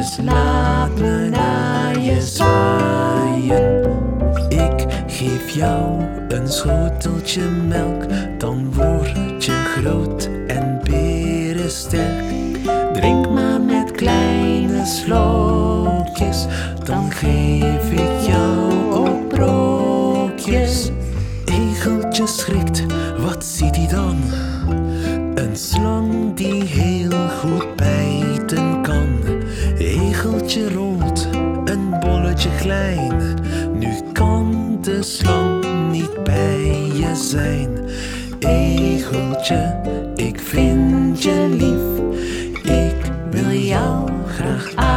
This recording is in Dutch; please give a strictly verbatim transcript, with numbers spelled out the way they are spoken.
dus laat me naar je zwaaien. Ik geef jou een schoteltje melk, dan word je groot en berensterk. Drink maar met kleine slokjes, dan geef ik jou ook brokjes. Egeltje schrikt, wat ziet hij dan? Een slang die heel goed bijten kan. Egeltje rolt, een bolletje klein. Nu kan de slang niet bij je zijn. Egeltje, ik vind je lief. Ik wil jou graag aan.